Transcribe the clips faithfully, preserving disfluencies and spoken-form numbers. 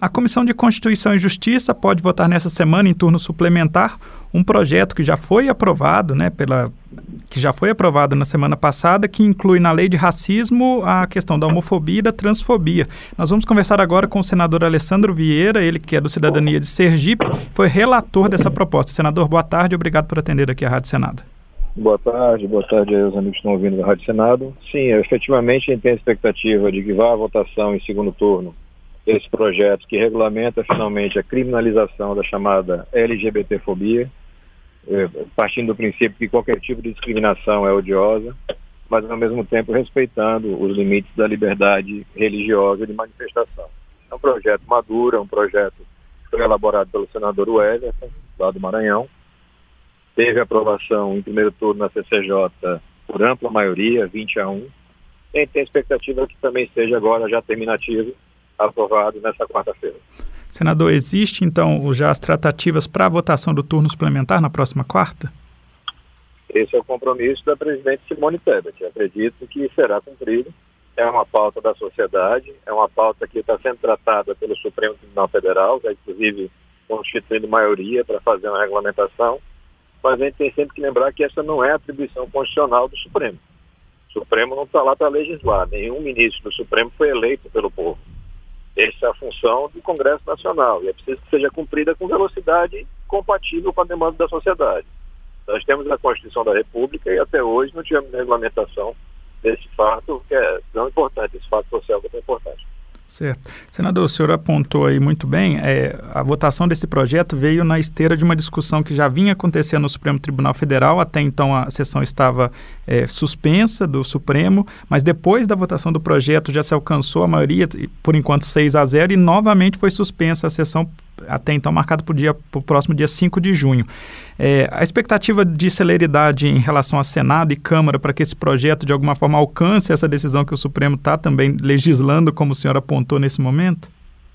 A Comissão de Constituição e Justiça pode votar nessa semana, em turno suplementar, um projeto que já foi aprovado, né, pela, que já foi aprovado na semana passada, que inclui na lei de racismo a questão da homofobia e da transfobia. Nós vamos conversar agora com o senador Alessandro Vieira, ele que é do Cidadania de Sergipe, foi relator dessa proposta. Senador, boa tarde, obrigado por atender aqui a Rádio Senado. Boa tarde, boa tarde aos amigos que estão ouvindo da Rádio Senado. Sim, efetivamente a gente tem a expectativa de que vá à votação em segundo turno esse projeto que regulamenta finalmente a criminalização da chamada L G B T fobia, eh, partindo do princípio que qualquer tipo de discriminação é odiosa, mas ao mesmo tempo respeitando os limites da liberdade religiosa de manifestação. É um projeto maduro, é um projeto que foi elaborado pelo senador Everton, lá do Maranhão, teve aprovação em primeiro turno na C C J por ampla maioria, vinte a um, e a gente tem a expectativa que também seja agora já terminativo, aprovado nessa quarta-feira. Senador, existe então já as tratativas para a votação do turno suplementar na próxima quarta? Esse é o compromisso da presidente Simone Tebet. Acredito que será cumprido. É uma pauta da sociedade, é uma pauta que está sendo tratada pelo Supremo Tribunal Federal, já inclusive constituindo maioria para fazer uma regulamentação, mas a gente tem sempre que lembrar que essa não é a atribuição constitucional do Supremo. O Supremo não está lá para legislar, nenhum ministro do Supremo foi eleito pelo povo. Essa é a função do Congresso Nacional e é preciso que seja cumprida com velocidade compatível com a demanda da sociedade. Nós temos a Constituição da República e até hoje não tivemos regulamentação desse fato que é tão importante, esse fato social que é tão importante. Certo. Senador, o senhor apontou aí muito bem, é, a votação desse projeto veio na esteira de uma discussão que já vinha acontecendo no Supremo Tribunal Federal, até então a sessão estava é, suspensa do Supremo, mas depois da votação do projeto já se alcançou a maioria, por enquanto seis a zero, e novamente foi suspensa a sessão, até então marcada para o dia, para o próximo dia cinco de junho. É, a expectativa de celeridade em relação a Senado e Câmara para que esse projeto de alguma forma alcance essa decisão que o Supremo está também legislando, como o senhor apontou nesse momento?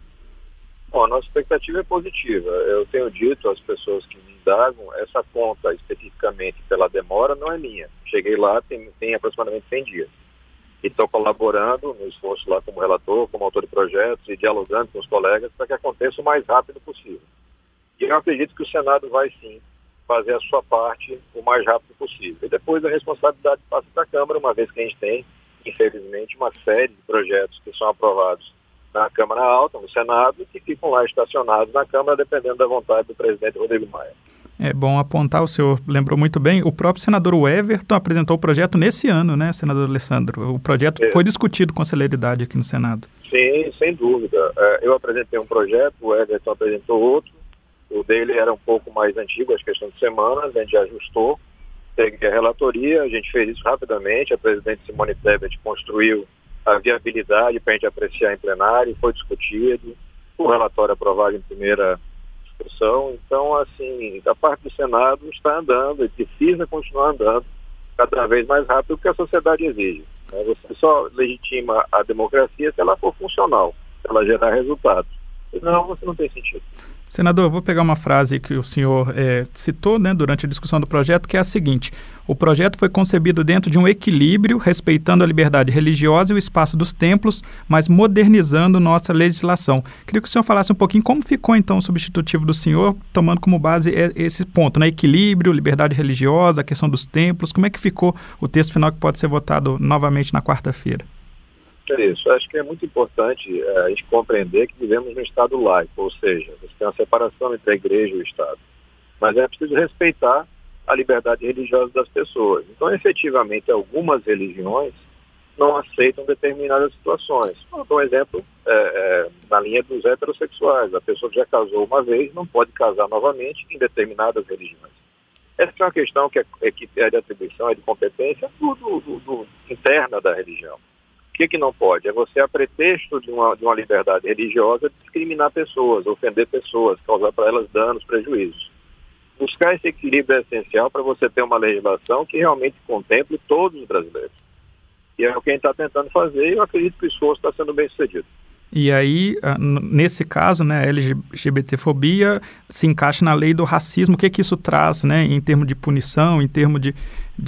Bom, a nossa expectativa é positiva. Eu tenho dito às pessoas que me indagam, essa conta especificamente pela demora não é minha. Cheguei lá, tem, tem aproximadamente cem dias. E estou colaborando no esforço lá como relator, como autor de projetos e dialogando com os colegas para que aconteça o mais rápido possível. E eu acredito que o Senado vai sim fazer a sua parte o mais rápido possível. E depois a responsabilidade passa para a Câmara, uma vez que a gente tem, infelizmente, uma série de projetos que são aprovados na Câmara Alta, no Senado, e que ficam lá estacionados na Câmara, dependendo da vontade do presidente Rodrigo Maia. É bom apontar, o senhor lembrou muito bem, o próprio senador Everton apresentou o projeto nesse ano, né, senador Alessandro? O projeto é. foi discutido com celeridade aqui no Senado. Sim, sem dúvida. Eu apresentei um projeto, o Everton apresentou outro, o dele era um pouco mais antigo, acho que questão de semanas, a gente já ajustou, peguei a relatoria, a gente fez isso rapidamente, a presidente Simone Tebet construiu a viabilidade para a gente apreciar em plenário, foi discutido, o relatório aprovado em primeira discussão, então assim, a parte do Senado está andando e precisa continuar andando cada vez mais rápido do que a sociedade exige. Né? Você só legitima a democracia se ela for funcional, se ela gerar resultados. Senão, você não tem sentido. Senador, eu vou pegar uma frase que o senhor é, citou, né, durante a discussão do projeto, que é a seguinte: o projeto foi concebido dentro de um equilíbrio, respeitando a liberdade religiosa e o espaço dos templos, mas modernizando nossa legislação. Queria que o senhor falasse um pouquinho como ficou, então, o substitutivo do senhor, tomando como base esse ponto, né, equilíbrio, liberdade religiosa, a questão dos templos, como é que ficou o texto final que pode ser votado novamente na quarta-feira? É isso, acho que é muito importante é, a gente compreender que vivemos num Estado laico, ou seja, você tem uma separação entre a igreja e o Estado. Mas é preciso respeitar a liberdade religiosa das pessoas. Então, efetivamente, algumas religiões não aceitam determinadas situações. Vou dar um exemplo é, é, na linha dos heterossexuais. A pessoa que já casou uma vez não pode casar novamente em determinadas religiões. Essa é uma questão que é, é, que é de atribuição, é de competência do, do, do, do, interna da religião. O que, que não pode? É você, a pretexto de uma, de uma liberdade religiosa, discriminar pessoas, ofender pessoas, causar para elas danos, prejuízos. Buscar esse equilíbrio é essencial para você ter uma legislação que realmente contemple todos os brasileiros. E é o que a gente está tentando fazer e eu acredito que o esforço está sendo bem sucedido. E aí, nesse caso, né, a L G B T fobia se encaixa na lei do racismo. O que que isso traz, né, em termos de punição, em termos de,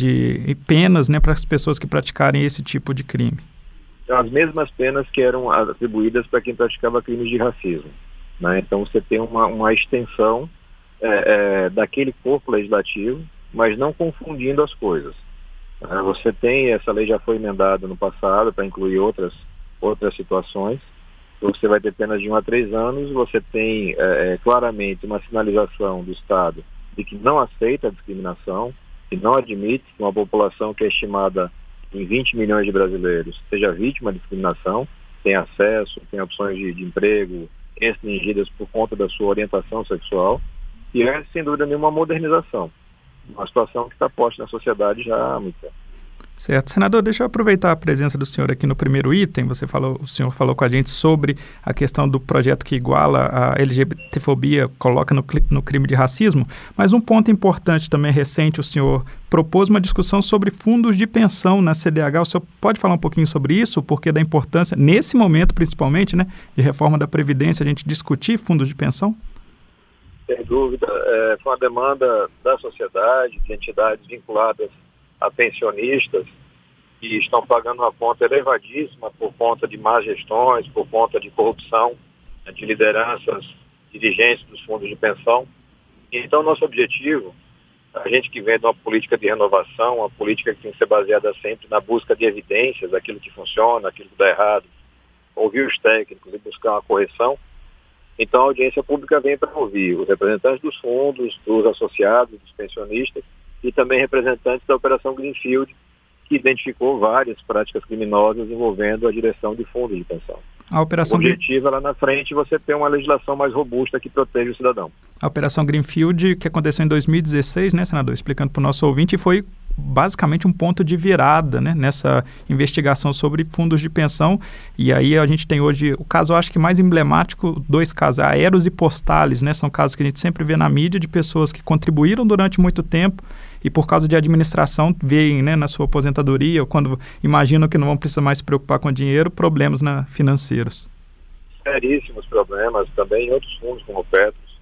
de penas, né, para as pessoas que praticarem esse tipo de crime? As mesmas penas que eram atribuídas para quem praticava crimes de racismo. né? Então você tem uma, uma extensão é, é, daquele corpo legislativo, mas não confundindo as coisas. É, você tem, essa lei já foi emendada no passado para incluir outras, outras situações. Você vai ter penas de um a três anos, você tem é, claramente uma sinalização do Estado de que não aceita a discriminação, que não admite que uma população que é estimada em vinte milhões de brasileiros seja vítima de discriminação, tem acesso, tem opções de, de emprego restringidas por conta da sua orientação sexual, e é, sem dúvida nenhuma, uma modernização. Uma situação que está posta na sociedade já há muito tempo. Certo. Senador, deixa eu aproveitar a presença do senhor aqui no primeiro item. Você falou, o senhor falou com a gente sobre a questão do projeto que iguala a LGBTfobia, coloca no, no crime de racismo, mas um ponto importante também recente, o senhor propôs uma discussão sobre fundos de pensão na C D H. O senhor pode falar um pouquinho sobre isso, porque da importância, nesse momento principalmente, né, de reforma da Previdência, a gente discutir fundos de pensão? Sem dúvida. É, foi uma demanda da sociedade, de entidades vinculadas a pensionistas que estão pagando uma conta elevadíssima por conta de más gestões, por conta de corrupção, né, de lideranças, dirigentes dos fundos de pensão. Então, nosso objetivo, a gente que vem de uma política de renovação, uma política que tem que ser baseada sempre na busca de evidências daquilo que funciona, aquilo que dá errado, ouvir os técnicos e buscar uma correção. Então, a audiência pública vem para ouvir os representantes dos fundos, dos associados, dos pensionistas, e também representantes da Operação Greenfield, que identificou várias práticas criminosas envolvendo a direção de fundos de pensão. A Operação o objetivo é lá na frente você ter uma legislação mais robusta que proteja o cidadão. A Operação Greenfield, que aconteceu em dois mil e dezesseis, né, senador? Explicando para o nosso ouvinte, foi basicamente um ponto de virada, né, nessa investigação sobre fundos de pensão. E aí a gente tem hoje o caso, eu acho que mais emblemático, dois casos, Aeros e Postales, né, são casos que a gente sempre vê na mídia de pessoas que contribuíram durante muito tempo e por causa de administração veem, né, na sua aposentadoria ou quando imaginam que não vão precisar mais se preocupar com dinheiro, problemas, né, financeiros. Seríssimos problemas também em outros fundos como o Petros.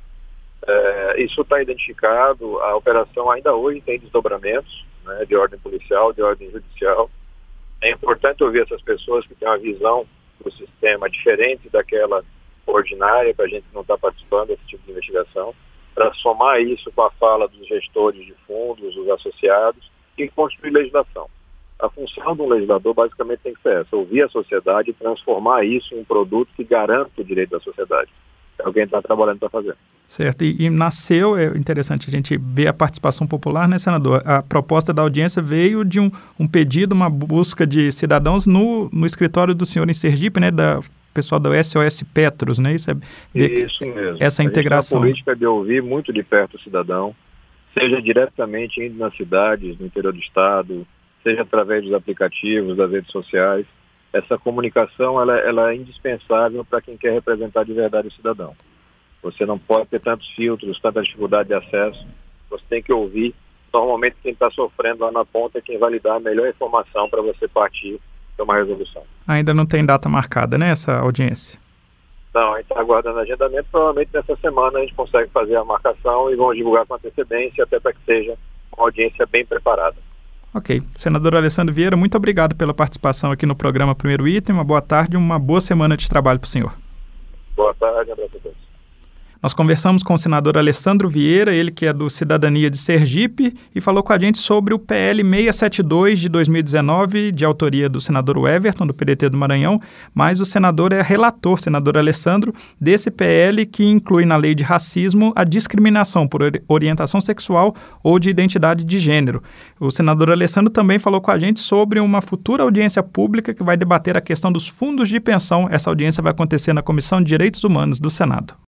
É, isso está identificado, a operação ainda hoje tem desdobramentos, né, de ordem policial, de ordem judicial. É importante ouvir essas pessoas que têm uma visão do sistema diferente daquela ordinária, para a gente não estar tá participando desse tipo de investigação, para somar isso com a fala dos gestores de fundos, dos associados, e construir legislação. A função de um legislador basicamente tem que ser essa, ouvir a sociedade e transformar isso em um produto que garanta o direito da sociedade. É alguém está trabalhando para fazer. Certo, e, e nasceu, é interessante a gente ver a participação popular, né, senador? A proposta da audiência veio de um, um pedido, uma busca de cidadãos no, no escritório do senhor em Sergipe, né, da pessoal da S O S Petros, né? Isso, é, Isso mesmo. Essa integração. A gente tem uma política de ouvir muito de perto o cidadão, seja diretamente indo nas cidades, no interior do estado, seja através dos aplicativos, das redes sociais. Essa comunicação ela, ela é indispensável para quem quer representar de verdade o cidadão. Você não pode ter tantos filtros, tanta dificuldade de acesso. Você tem que ouvir. Normalmente quem está sofrendo lá na ponta é quem vai lhe dar a melhor informação para você partir para uma resolução. Ainda não tem data marcada, né, essa audiência? Não, a gente está aguardando agendamento. Provavelmente nessa semana a gente consegue fazer a marcação e vamos divulgar com antecedência até para que seja uma audiência bem preparada. Ok. Senador Alessandro Vieira, muito obrigado pela participação aqui no programa Primeiro Item. Uma boa tarde e uma boa semana de trabalho para o senhor. Boa tarde, abraço a todos. Nós conversamos com o senador Alessandro Vieira, ele que é do Cidadania de Sergipe, e falou com a gente sobre o P L seiscentos e setenta e dois de dois mil e dezenove, de autoria do senador Everton, do P D T do Maranhão, mas o senador é relator, senador Alessandro, desse P L que inclui na lei de racismo a discriminação por orientação sexual ou de identidade de gênero. O senador Alessandro também falou com a gente sobre uma futura audiência pública que vai debater a questão dos fundos de pensão. Essa audiência vai acontecer na Comissão de Direitos Humanos do Senado.